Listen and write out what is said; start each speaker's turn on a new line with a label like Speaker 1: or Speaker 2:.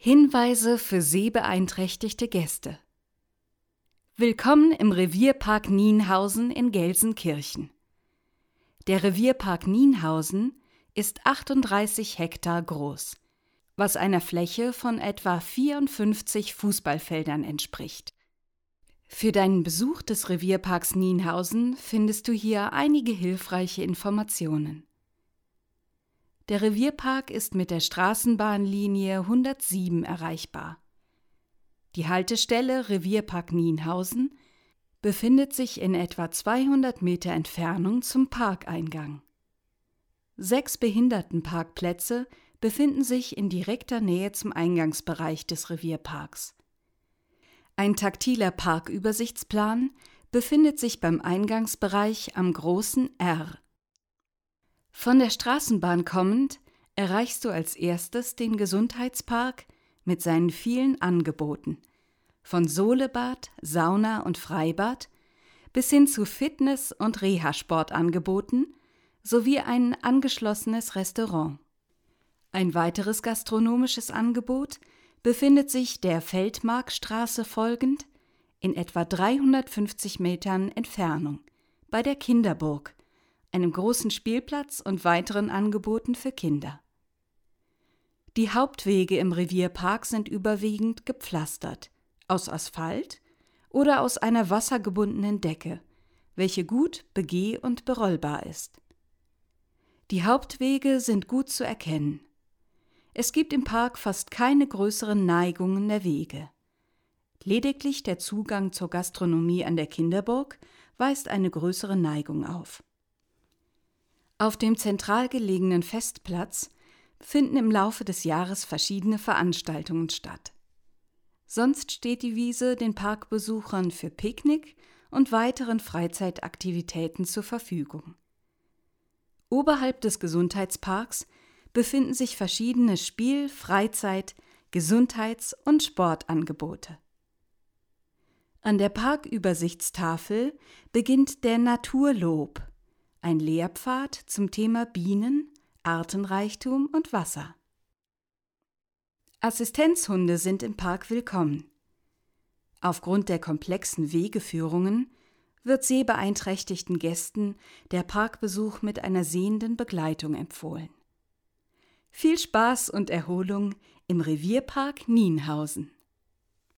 Speaker 1: Hinweise für sehbeeinträchtigte Gäste. Willkommen im Revierpark Nienhausen in Gelsenkirchen. Der Revierpark Nienhausen ist 38 Hektar groß, was einer Fläche von etwa 54 Fußballfeldern entspricht. Für deinen Besuch des Revierparks Nienhausen findest du hier einige hilfreiche Informationen. Der Revierpark ist mit der Straßenbahnlinie 107 erreichbar. Die Haltestelle Revierpark Nienhausen befindet sich in etwa 200 Meter Entfernung zum Parkeingang. 6 Behindertenparkplätze befinden sich in direkter Nähe zum Eingangsbereich des Revierparks. Ein taktiler Parkübersichtsplan befindet sich beim Eingangsbereich am großen R. Von der Straßenbahn kommend erreichst du als erstes den Gesundheitspark mit seinen vielen Angeboten, von Solebad, Sauna und Freibad bis hin zu Fitness- und Reha-Sportangeboten sowie ein angeschlossenes Restaurant. Ein weiteres gastronomisches Angebot befindet sich der Feldmarkstraße folgend in etwa 350 Metern Entfernung bei der Kinderburg, einem großen Spielplatz und weiteren Angeboten für Kinder. Die Hauptwege im Revierpark sind überwiegend gepflastert, aus Asphalt oder aus einer wassergebundenen Decke, welche gut begeh- und berollbar ist. Die Hauptwege sind gut zu erkennen. Es gibt im Park fast keine größeren Neigungen der Wege. Lediglich der Zugang zur Gastronomie an der Kinderburg weist eine größere Neigung auf. Auf dem zentral gelegenen Festplatz finden im Laufe des Jahres verschiedene Veranstaltungen statt. Sonst steht die Wiese den Parkbesuchern für Picknick und weiteren Freizeitaktivitäten zur Verfügung. Oberhalb des Gesundheitsparks befinden sich verschiedene Spiel-, Freizeit-, Gesundheits- und Sportangebote. An der Parkübersichtstafel beginnt der Naturlob, ein Lehrpfad zum Thema Bienen, Artenreichtum und Wasser. Assistenzhunde sind im Park willkommen. Aufgrund der komplexen Wegeführungen wird sehbeeinträchtigten Gästen der Parkbesuch mit einer sehenden Begleitung empfohlen. Viel Spaß und Erholung im Revierpark Nienhausen.